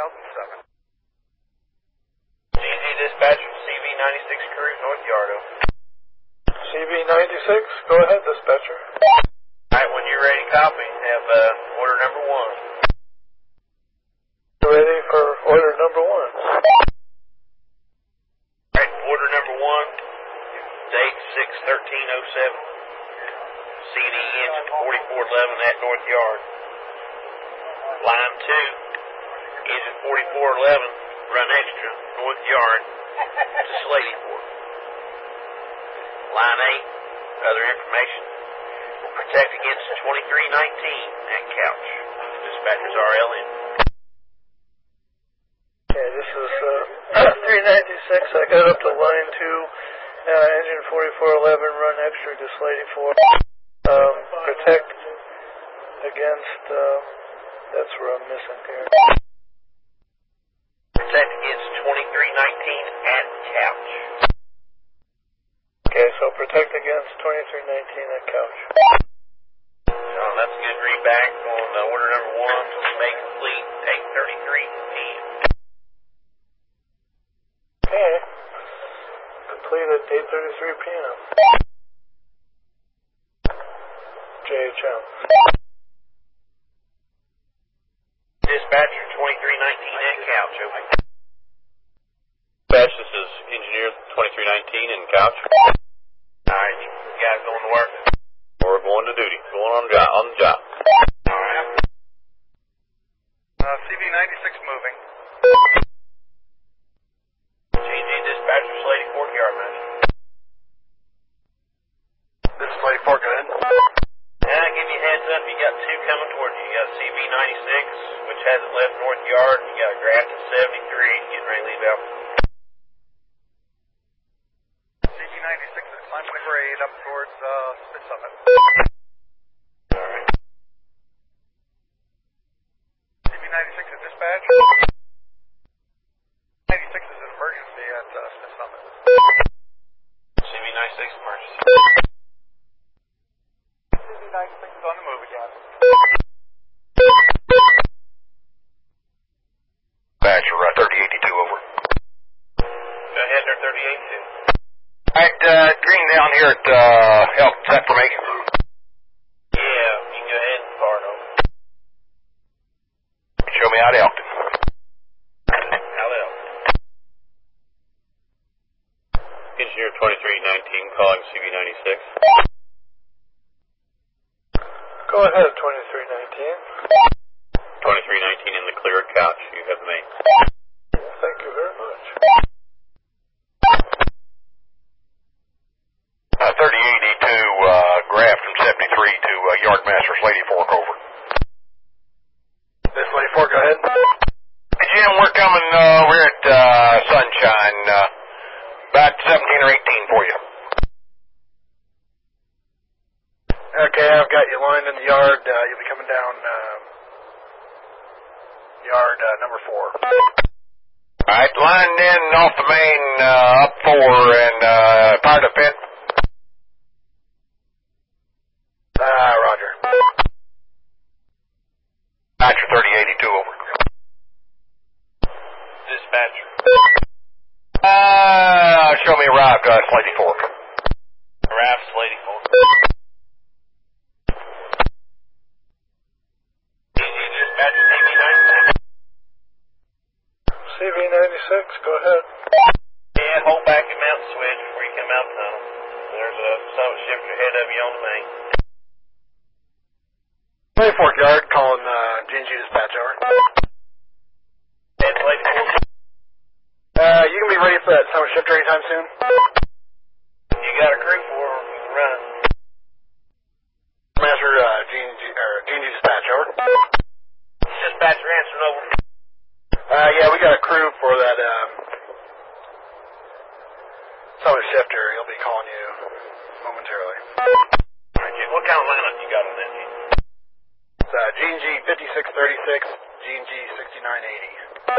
2007. GG dispatcher, CV96 crew, North Yardo. CV96, go ahead, dispatcher. Alright, when you're ready, copy. Have order number 1. Ready for order number 1. Alright, order number 1, date 6/13/07. CD engine 4411 at North Yard. Line 2, engine 4411, run extra, North Yard to Slatyport. Line 8, other information. Will protect against 2319 at Couch. Dispatchers RLN. Okay, this is 396. I got up to line 2, engine 4411, run extra to Slatyport. Protect against, that's where I'm missing here. Protect against 2319 at Couch. Okay, so protect against 2319 at Couch. That's a good readback on order number 1. May complete 8:33 p.m. Okay. Complete at 8:33 p.m. JHM. Dispatcher 2319 at Couch, over. Dispatch, this is engineer 2319 in Couch. Alright, you guys going to work? We're going to duty, going on the job. Alright. CV96 moving. GG dispatcher, Slatyport Yardmaster. This is Slatyport, go ahead. Give you a heads up, you got 2 coming towards you. You got CV96, which hasn't left North Yard, and you got Grafton 73, getting ready to leave out. CV96 is climbing the grade up towards Spit Summit. Alright. CV96 at dispatch. 96 is an emergency at Spit Summit. CV96 emergency. CV96 is on the move again. Dispatcher, 3082, over. Go ahead there, 3082. Alright, Green down here at Elk, is that for me? Yeah, you can go ahead and start over. Show me out Elkton. Out Elk. Engineer 2319 calling CV96. Go ahead, 2319. 2319 in the clear at Couch. You have me. Thank you very much. 3082, Graf from 73 to Yardmaster Slady Fork, over. This Slatyport, go ahead. Jim, we're coming over at Sunshine, about 17 or 18 for you. Okay, I've got you lined in the yard. You'll be coming down yard number 4. Alright, lined in off the main, up 4 and part of pit. Roger. Dispatcher 3082, over. Dispatcher. Show me arrived, Slady Fork. Arrived Slatyport. GG dispatcher, CV96. CV96, go ahead. Yeah, hold back your mount switch before you come out the tunnel. There's a summit shifter ahead of you on the main. Slatyport yard, calling G&G dispatch, over. And Slatyport. You can be ready for that summer shifter anytime soon? You got a crew for her, you can run it. Master G&G dispatch, over. Dispatcher answering over. Yeah, we got a crew for that summer shifter. He'll be calling you momentarily. Okay, what kind of lineup you got on that, G? It's G&G 5636, G&G 6980.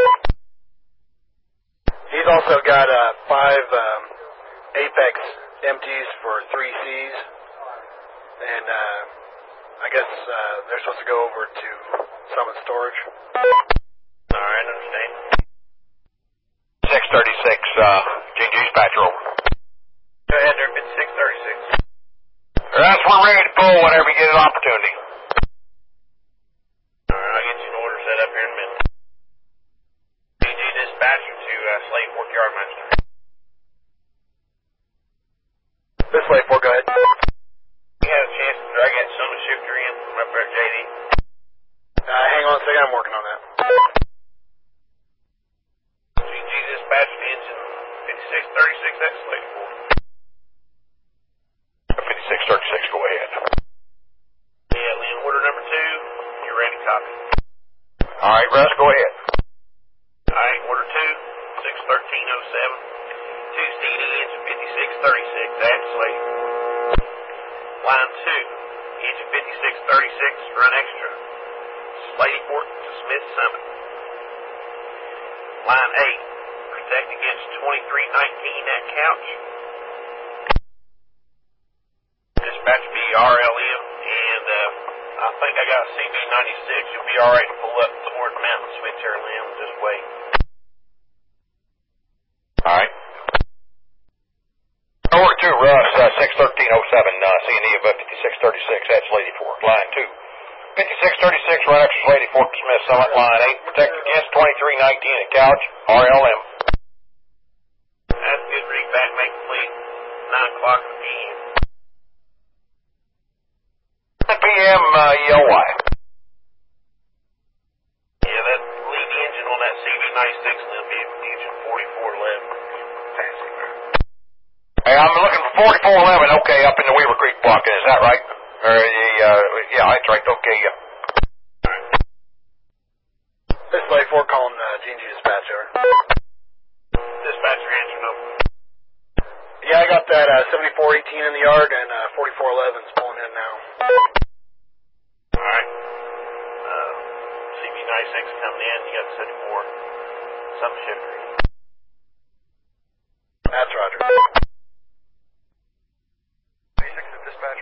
He's also got 5 Apex empties for 3 Cs, and I guess they're supposed to go over to Summit Storage. Alright, understand. 636, GG dispatcher, over. Go ahead there, 5636. That's we're ready to pull whenever you get an opportunity. Alright, I'll get you an order set up here in a minute. GG dispatcher to Slate Fork Yardmaster. This way, 4, go ahead. You had a chance to drag that son of a shifter in from up there at JD. Hang on a second, I'm working on that. GG dispatch to engine 5636, that's Slate Fork. 5636, go ahead. Yeah, Lynn, order number 2, you're ready to copy. All right, Russ, go ahead. Alright, order 2, 61307. 2 CD engine 5636, that's Slate. Line 2, engine 5636, run extra. Slady Fork to Smith Summit. Line 8, protect against 2319 at couch. Dispatch B RLM, and I think I got a CB96. You'll be alright to pull up toward the mountain switch here, Lynn. Just wait. All right. Over to Russ, 61307, C&E of 5636, that's Lady Fork. Line 2, 5636, run extra Lady Fork to Smith Summit. Line 8, protect against 2319 at couch, RLM. That's good. Rig back, make complete. 9 o'clock p.m. 9 p.m. ELY. Yeah, that lead engine on that CB96 will be engine 4411. Fantastic. Hey, I'm looking for 4411, okay, up in the Weaver Creek block, is that right? Or yeah, that's right, okay, This way, 4, calling G&G dispatch, over. Dispatcher answer no. Yeah, I got that 7418 in the yard, and 4411's pulling in now. Alright. CB96 coming in, you got 74. Some shifter. That's Roger. 26 is dispatcher.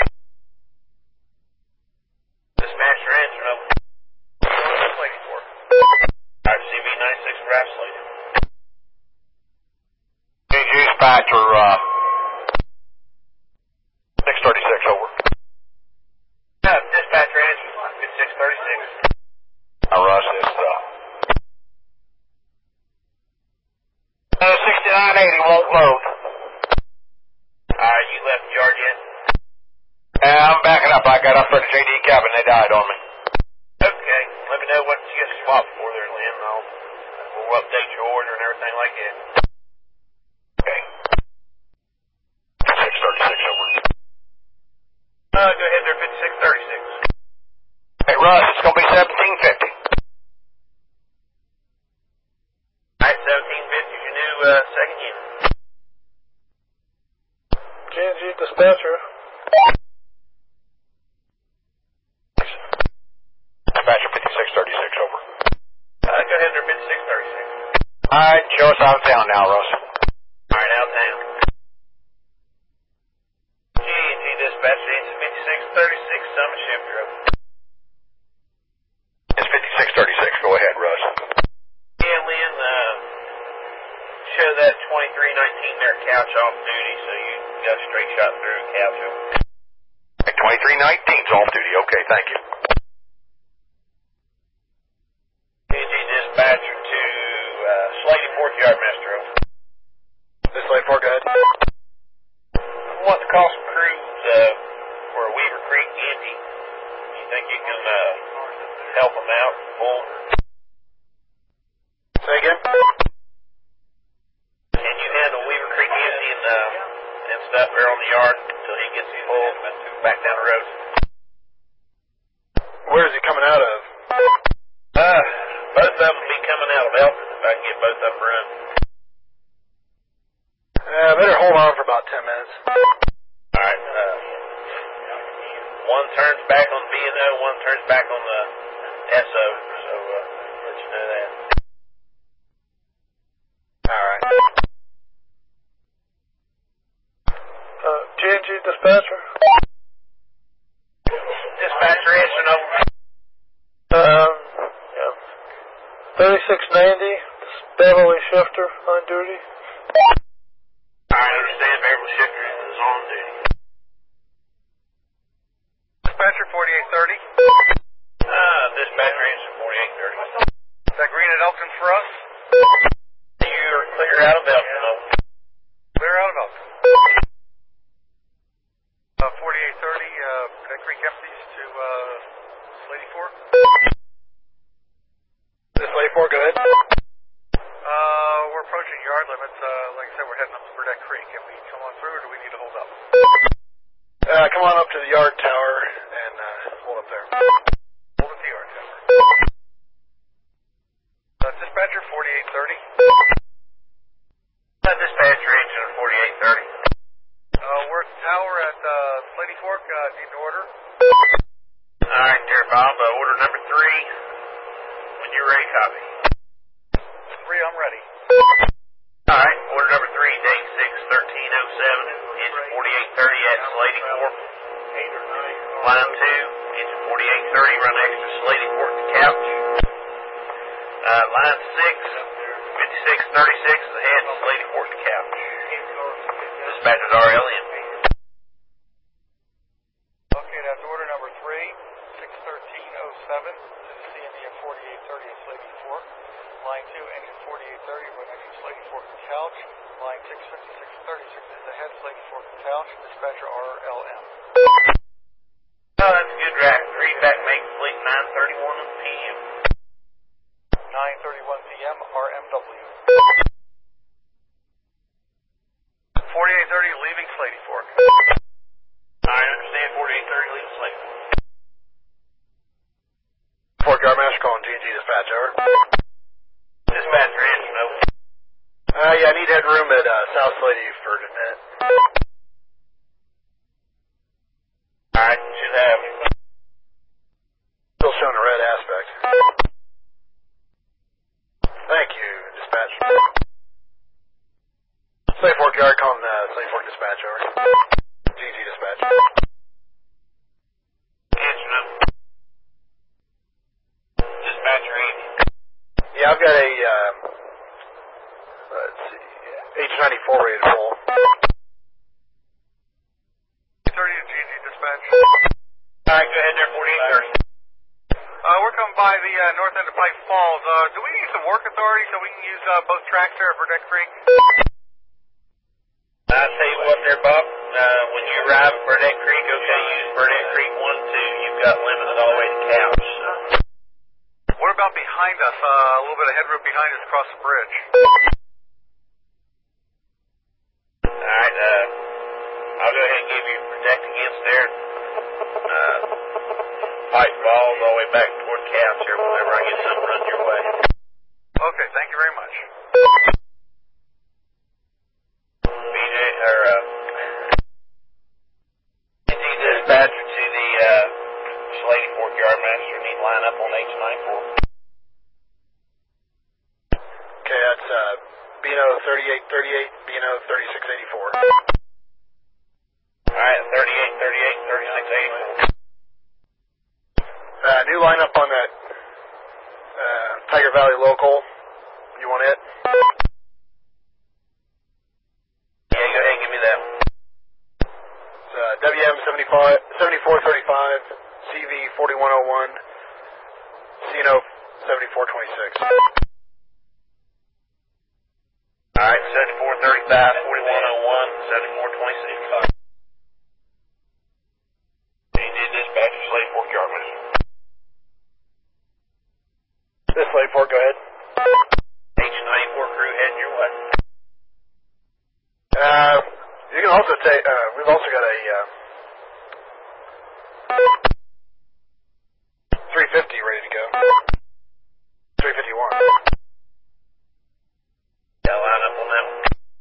Dispatcher answer no. Lady Fork. Alright, CB96 graph slated. GG dispatcher, 636, over. Dispatcher answer 5636. Russ, it's, 6980 won't load. Alright, you left the yard yet? I'm backing up. I got up for the JD cabin. They died on me. Okay, let me know what you get swapped for there, Lynn. We'll update your order and everything like that. Okay. 636, over. Go ahead there, 5636. Hey, Russ, it's going to be 1750. Alright, 1750 is your new second unit. G&G dispatcher. Dispatcher 5636, over. Go ahead there, 5636. All right, show us out of town now, Russ. Alright, out of town. G&G dispatch engine 5636, Summit shifter up. It's 5636. Go ahead, Russ. Yeah, Lynn, show that 2319 there couch off duty, so you got a straight shot through couch over. 2319's off duty. Okay, thank you. G&G dispatcher to Slady Fork Yardmaster over. This way, 4, go ahead. What the cost of crews for a Weaver Creek Indy? You think you can help them out? Pull? Say again? Can you handle Weaver Creek Indy and stuff there on the yard until he gets pulled back down the road? Where is he coming out of? Both of them will be coming out of Elford if I can get both of them run. Better hold on for about 10 minutes. Alright, one turns back on B&O, one turns back on the SO, so let you know that. Alright. G&G dispatcher. Dispatcher answering over. Yeah. 3690, Beverly Shifter on duty. I understand Beverly Shifter is on duty. Dispatcher 4830. Dispatcher answer 4830. Is that green at Elkton for us? You are clear out of Elkton. Clear out of Elkton. 4830, Cadet Creek empties to Lady Fork. This Lady Fork, go ahead. We're approaching yard limits. Like I said, we're heading up to Burdett Creek. Can we come on through, or do we need to hold up? Come on up to the yard tower and hold up there. Hold at the yard tower. Dispatcher 4830. Dispatcher engine 4830. We're at the tower at Lady Fork. Need an order. Alright, dear Bob, order number 3. When you're ready, copy. 3, I'm ready. Alright, order number 3, date 6/13/07, engine 4830 at Lady Fork. Line 2, engine 4830, run extra Lady Fork to couch. Line 6, 5636 is ahead to Lady Fork to couch. Dispatcher's RLM. Okay, that's order number 3, 61307 to the CME of 4830 at Lady Fork. Line 2, engine 4830, run extra Lady Fork to couch. Line 6, 5636 is ahead to Lady Fork to couch. Dispatcher RLM. Oh, that's a good drive. Readback make complete 9:31 p.m. 9:31 p.m. RMW. 4830 leaving Lady Fork. I understand 4830 leaves Lady Fork. Fork Yard Master calling GG dispatch, over. Dispatcher engine, over. Yeah, I need headroom at South Lady for tonight. Alright, should have. Still showing a red aspect. Thank you, dispatch. Slave Fork Yard calling Slave Fork dispatch, over. GG dispatch. Answer number. Dispatcher Andy. Yeah, I've got a, let's see, H94 ready to roll. 30 to GG dispatch. Alright, go ahead there, 4830. We're coming by the north end of Pipe Falls. Do we need some work authority so we can use both tracks there at Burdett Creek? I'll tell you what there, Bob. When you arrive at Burdett Creek, okay, use Burdett Creek 1 and 2. You've got limits all the way to couch. So. What about behind us? A little bit of headroom behind us across the bridge. Alright, I'll go ahead and give you protect against there. Pipe balls all the way back toward couch here whenever I get something run your way. Okay, thank you very much. BJ, or, dispatcher to the, Lady Fork Yard Master, need line up on H94. Okay, that's, Bino 3838, Bino 3684. Alright, 3838, 3684. New lineup on that, Tiger Valley local. You want it? Yeah, go ahead and give me that one. It's, WM 7435, CV 4101, CNO 7426. Alright, 7435, 4101, 7426. BJ dispatcher, Slave Fork Yard Master. This Slave Fork, go ahead. H94 crew heading your way. You can also take, we've also got a, 350 ready to go. 351. Got line up on that one.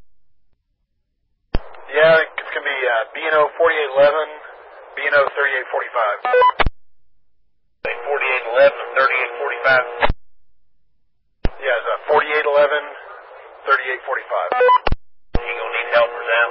Yeah, it's going to be, B&O 4811, B&O 3845. Say 4811 and 3845. Yeah, it's 4811, 3845. You gonna need helpers out?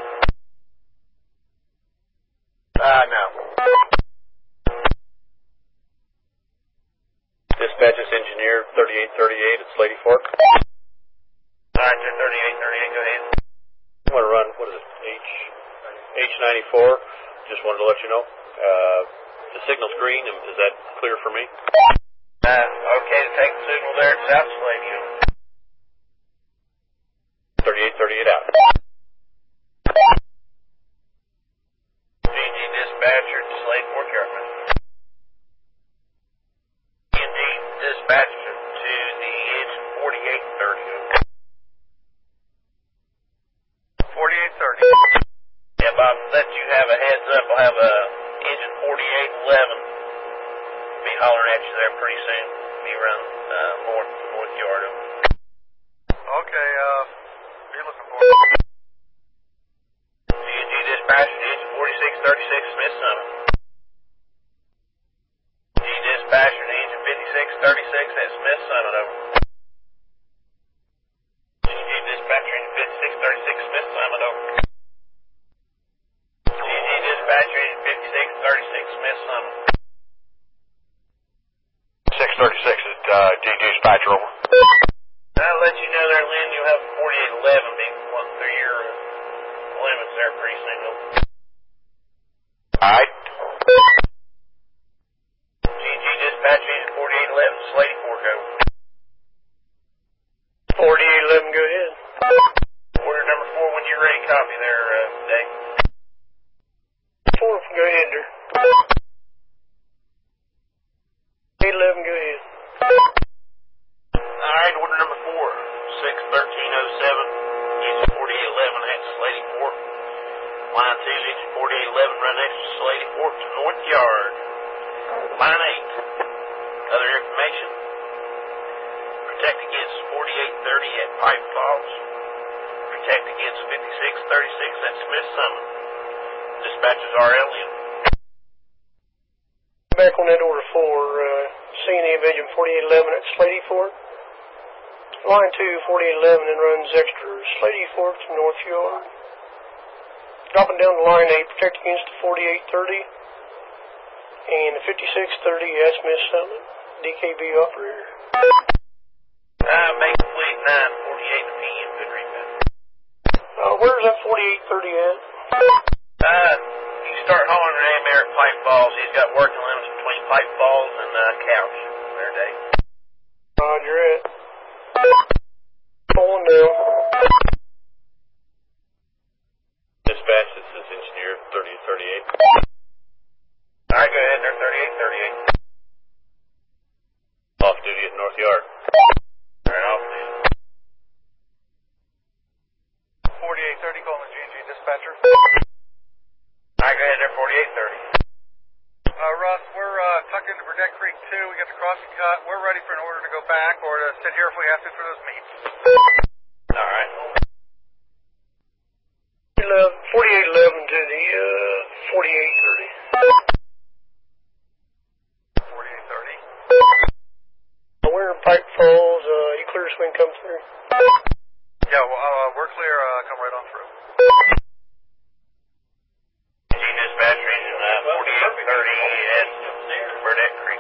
No. Dispatch this engineer engineer 3838 at Slady Fork. Alright, sir, 3838, go ahead. I'm going to run, what is it, H94. Just wanted to let you know. The signal's green, and is that clear for me? Okay to take the signal there at South Slady. 3838 out. GG dispatcher to Slady Fork Airman. GG dispatcher to the engine 4830. 4830. Yeah, Bob, let you have a heads up. I'll have a engine 4811 be hollering at you there pretty soon. Be around north yard of. Okay, be looking for GG dispatcher to engine 4636 Smith Summit. GG dispatcher to engine 5636 at Smith Summit, over. GG dispatcher engine 5636 Smith Summit, over. GG dispatcher engine 5636 Smith Summit. 636 is GG dispatcher, over. I'll let you know there, Lynn, you'll have 4811 be going through your limits there pretty soon. Alright. GG dispatch engine 4811, Slady Fork, over. 4811, go ahead. Order number 4 when you're ready, copy there, Dave. 4, go ahead, there. 811, go ahead. Alright, order number 4, 61307, engine 4811 at Slady Fork. Line 2, engine 4811, run next to Slady Fork to North Yard. Line 8, other information. Protect against 4830 at Pipe Falls. Protect against 5636 at Smith Summit. Dispatches RLM. Back on that order 4, C&E of engine 4811 at Slady Fork. Line 2, 4811, then runs extra Slady Fork to North Yard. Dropping down to line 8, protect against the 4830 and the 5630 at Smith Summit. DKB operator. Make complete 9:48 p.m. Good rebound. Where's that 4830 at? You start hollering at him there at Pipe Falls. He's got working limits between Pipe Falls and Couch. There, Dave. Roger it. Pulling down. Dispatch, this is engineer 3038. Alright, go ahead there, 3838. Off duty at North Yard. Alright, off duty. 4830, calling the GG dispatcher. Alright, go ahead there, 4830. Russ, we're tucked into Burdett Creek 2. We got the crossing cut. We're ready for an order to go back or to sit here if we have to for those meets. Alright. 4811 to the 4830. 4830. We're in Pipe Falls. You clear so we can come through? Yeah, well, we're clear. Come right on through. G dispatcher engine 4830 at Burdett Creek.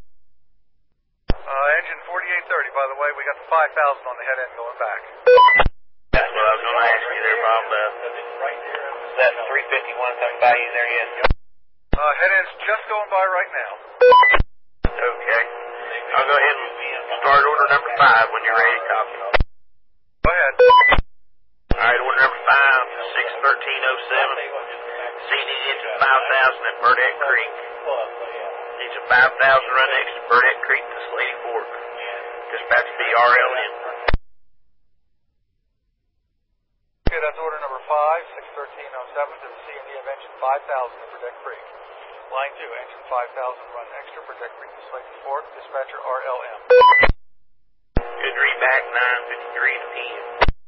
Engine 4830, by the way, we got the 5,000 on the head end going back. That's what I was going to ask you there, Bob. Is that 351 coming by you there yet? Head end's just going by right now. Okay. I'll go ahead and start order number 5 when you're ready, copy. Go ahead. Alright, order number 5, 61307. CD engine 5000 at Burdett Creek. Engine 5000 run next to Burdett Creek to Slady Fork. Dispatch BRLN. Okay, that's order number 5, 61307 to the C&D of engine 5000 at Burdett Creek. Line 2, engine 5000 run extra Burdett Creek to Slady Fork. Dispatcher RLM. Good readback, 9:53 p.m.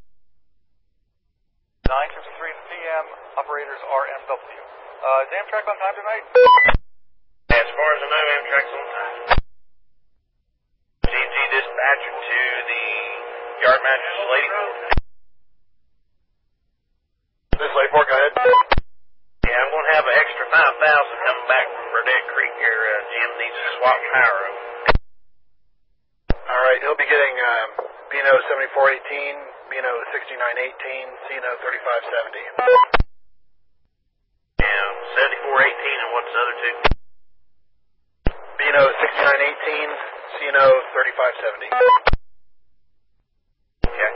9:53 p.m. Operators RMW. Is Amtrak on time tonight? As far as I know, Amtrak's on time. GG dispatcher to the yard manager, Slady Fork. This Slady Fork, go ahead. Yeah, I'm going to have an extra 5,000 coming back from Burdett Creek here. Jim needs to swap power over. Alright. right, he'll be getting Bino 7418, Bino 6918, Cino 3570. And 7418, and what's the other two? Bino 6918, Cino 3570. Okay.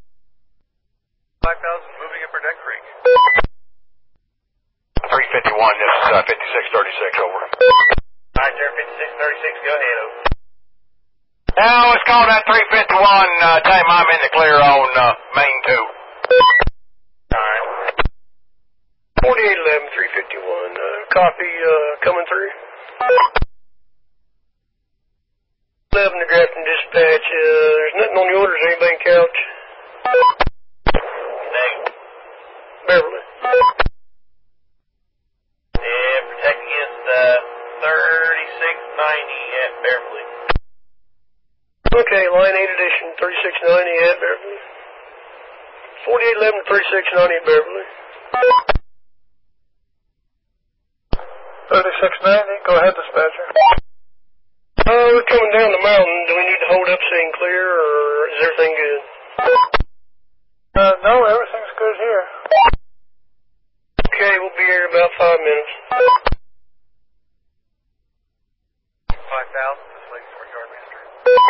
5,000, moving in for Deck Creek. 351, this is 5636, over. Alright, there, 5636, go ahead, over. Now, let's call that 351, tell him I'm in the clear on main 2. Alright. 4811, 351, copy, coming through. 11 to Grafton Dispatch, there's nothing on the orders, anything, Couch? Negative. Beverly. Yeah, protect against 3690 at Beverly. Okay, line 8 edition, 3690 at Beverly. 4811, 3690 at Beverly. 3690, go ahead, dispatcher. We're coming down the mountain. Do we need to hold up saying clear, or is everything good? No, everything's good here. Okay, we'll be here in about 5 minutes. 5,000, this lady's North Yard Master.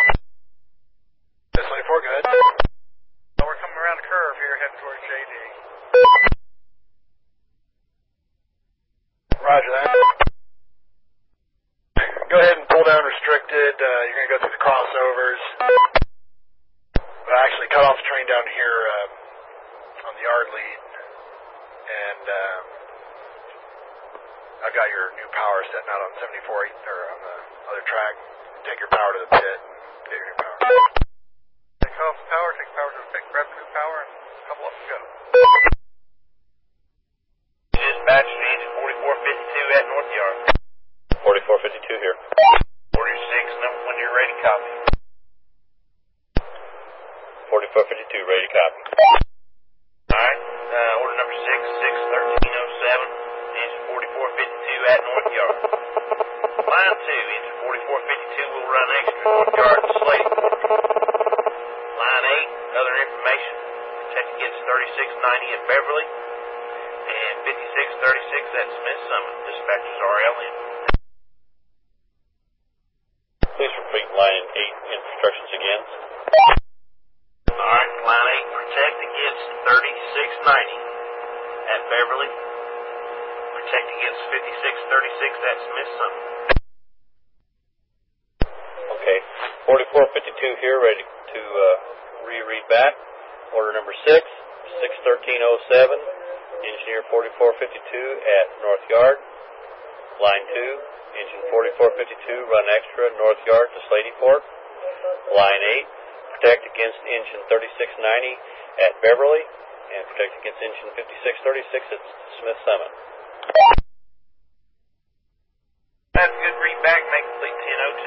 This 24, go ahead. So we're coming around the curve here, heading towards JD. Roger that. Go ahead and pull down restricted. You're going to go through the crossovers. But I actually cut off the train down here on the yard lead. And I've got your new power setting out on 74, or on the other track. Take your power to the pit and get your new power. Take off the power, take power to the pit, grab the new power, and a couple of them go. Dispatch to engine 4452 at North Yard. 4452 here. 46, number when you're ready, copy. 4452, ready to copy. Alright, order number 6, 61307, engine 4452 at North Yard. Line 2, engine 4452 will run extra North Yard to Slade. Line 8, other information, protect against 3690 at Beverly, and 5636 at Smith Summit. Dispatchers RLN. Please repeat line 8 instructions again. Alright, line 8, protect against 3690 at Beverly. Protect against 5636 at Smith Summit. Okay. 4452 here, ready to reread back. Order number 6, 61307, engineer 4452 at North Yard. Line 2, engine 4452, run extra North Yard to Slady Fork. Line 8, protect against engine 3690 at Beverly, and protect against engine 5636 at Smith Summit. That's good. Read back, make complete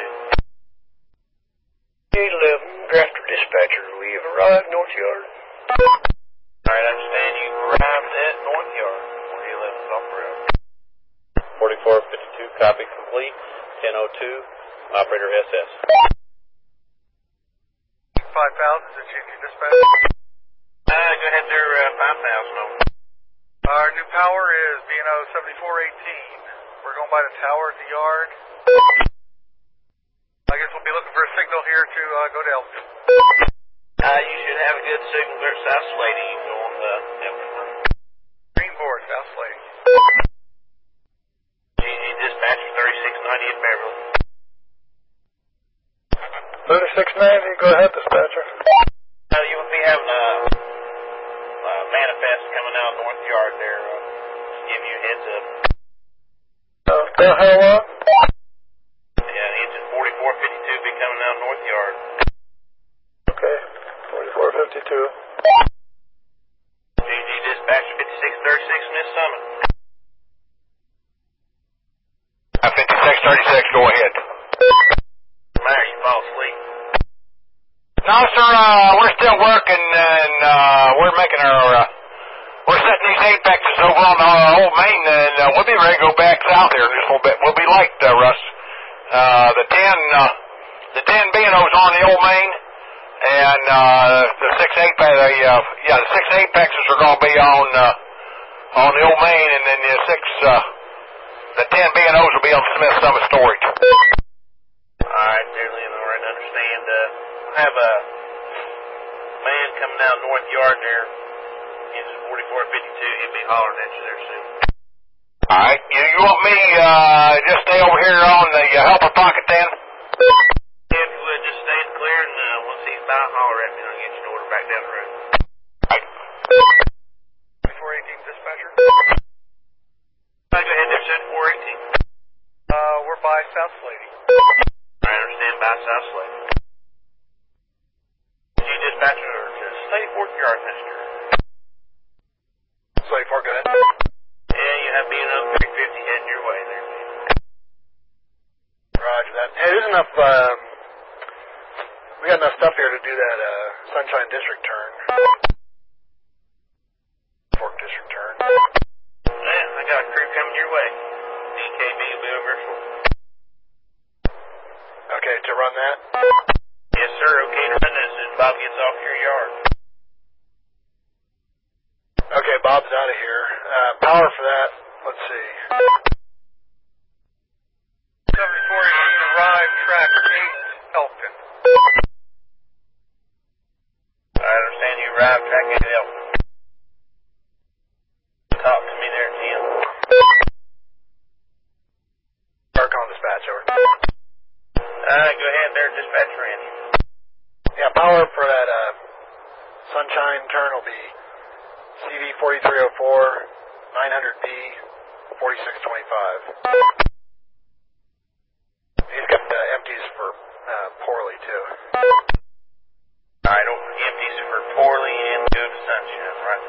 1002. 811, Grafton Dispatcher, we have arrived North Yard. Alright, I understand you arrived at North Yard. 4011 is off the road. 4452, copy complete. 1002, operator SS. 5,000, is it GT dispatch? Go ahead there, 5,000 over. Our new power is BNO 7418. We're going by the tower at the yard. I guess we'll be looking for a signal here to go to Elkton. You should have a good signal there at South Slady. You can go on the Elkton. Green board, South Slady. GG dispatcher 3690 at Beverly. 3690, go ahead, dispatcher. You will be having a manifest coming out North Yard there. Just give you a heads up. How long? Yeah, engine 4452 be coming out North Yard. Okay, 4452. GG dispatcher 5636 Smith Summit. 5636, go ahead. Mayor, you fall asleep. No, sir, we're still working, and we're making our, we're setting these apexes over on the old main, and we'll be ready to go back south here in just a little bit. We'll be late, Russ. The 10 the 10 B&O's on the old main, and the 6 Apexes are going to be on the old main, and then the 10 B&O's will be on Smith Summit storage. Alright, there, Lynn, all right, understand. I have a man coming down North Yard there, engine 4452, he'll be hollering at you there soon. Alright, you want me just stay over here on the helper pocket then? Yeah, if you would, just stay clear, and once he's by, holler at me, and I'll get you an order back down the road. Alright. 418 dispatcher. Go ahead there, said 418. We're by South Slady. I understand by South Slady. Did you dispatch or Slady Fork Yard, mister? Slady Fork, go ahead. Yeah, you have B&O 350 heading your way there. Roger that. Hey, there's enough, we got enough stuff here to do that, Sunshine District turn. Fork District turn. Yeah, I got a crew coming your way. DKB will be over shortly. Okay, to run that? Yes, sir. Okay to run this as Bob gets off your yard. Okay, Bob's out of here. Power for that, let's see. 7418 arrive, track 8, Elkton. I understand you arrived track 8 Elkton. Talk to me there, Tim. Archon dispatch, over. Go ahead there, dispatch Randy. Yeah, power for that, Sunshine turn will be CD 4304, 900D, 4625. He's got empties for poorly, too. Alright, empties for poorly and go to Sunshine, right?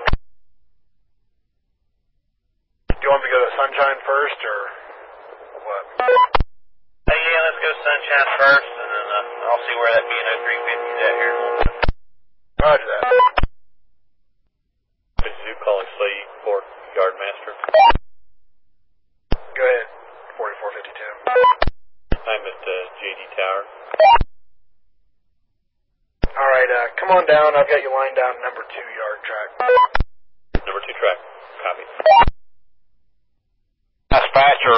Do you want me to go to Sunshine first, or what? Hey, yeah, let's go Sunshine first, and then I'll see where that B&O 350's at here. Roger that. This is you calling Slady Fork Yardmaster. Go ahead, 4452. I'm at JD Tower. Alright, come on down. I've got you lined down number 2 yard track. Number 2 track. Copy. Dispatcher,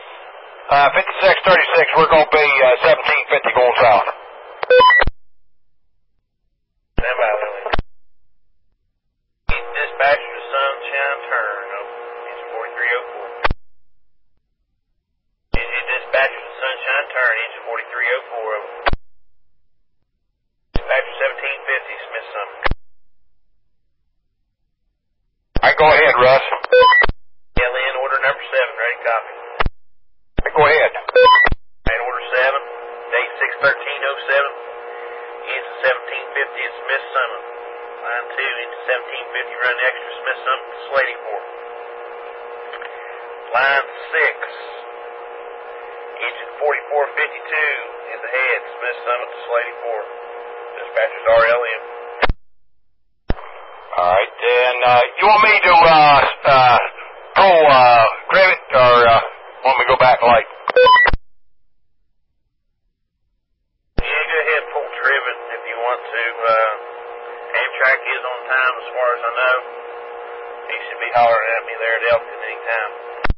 5636, we're going to be 1750 going south. Stand by, Lily. Dispatch to Sunshine turn. It's 4304. Dispatch to Sunshine turn. Engine 4304. Dispatch 1750, Smith Summit. Alright, go ahead, Russ. Yeah, Lynn, order number 7, ready, copy. Go ahead. Alright, order 7, date 6/13/07. Engine 1750 at Smith Summit. Line 2, engine 1750, run extra Smith Summit to Slady Fork. Line 6. Engine 4452 is ahead, Smith Summit to Slady Fork. Dispatchers RLM. Alright, then, you want me to, pull, Crivet, or, want me to go back like? Yeah, go ahead and pull Trivet if you want to. Amtrak is on time as far as I know. He should be hollering at me there at Elkton any time.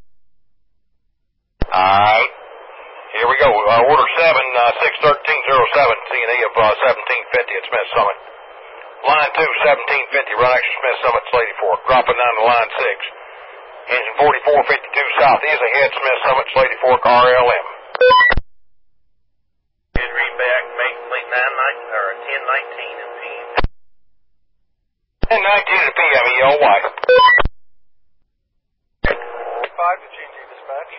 Alright. Here we go. Order 7, 61307, C&E of 1750 at Smith Summit. Line 2, 1750, run extra Smith Summit, Slady Fork. Dropping down to line 6. Engine 4452 south is ahead, Smith Summit, Slady Fork, RLM. Good read back, make late 10:19 in PM. 10:19 in PM, ELY. 5 to GG dispatch.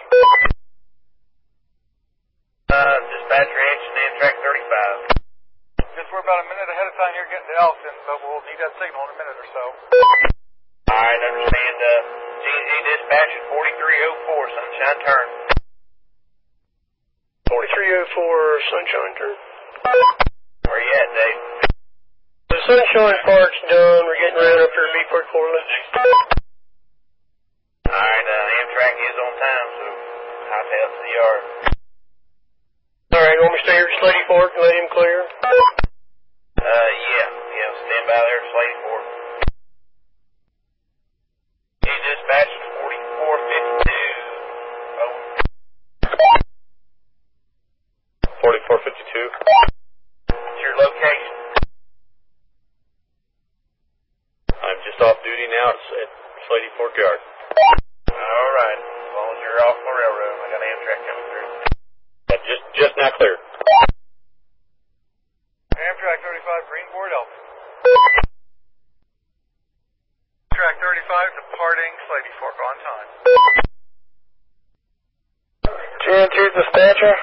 Dispatcher engine Amtrak 35. Guess we're about a minute ahead of time here getting to Elkton, but we'll need that signal in a minute or so. Alright, understand. GG dispatch at 4304, Sunshine turn. 4304 Sunshine turn. Where you at, Dave? The Sunshine part's done. We're getting ready up here to Beefport Corley. Alright, Amtrak is on time, so I'll head up to the yard. Alright, want me stay here just Lady Fork and let him clear? Yeah, stand by there, Lady Fork. He dispatched 4452. 4452. What's your location? I'm just off duty now at Slady Fork Yard. All right. As long as you're off the railroad, I got Amtrak coming through. Just now cleared. Amtrak 35, Greenport, Alpha. Amtrak 35, departing Slady Fork on time. GN2 dispatcher.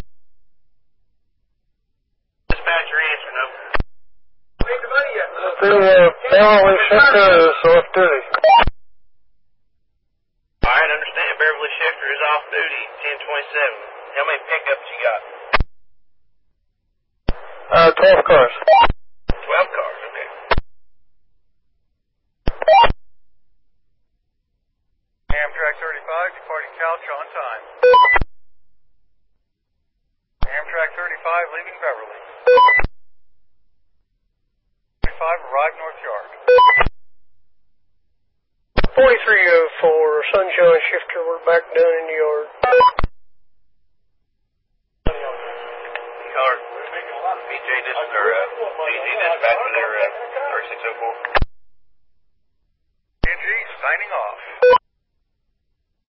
Dispatcher answering, over. The Beverly Shifter is off duty. All right, understand. Beverly Shifter is off duty, 1027. How many pickups you got? 12 cars. 12 cars, okay. Amtrak 35, departing Couch on time. Amtrak 35, leaving Beverly. 35, arrive North Yard. 4304, Sunshine Shifter, we're back down in the yard. Car. BJ, this is our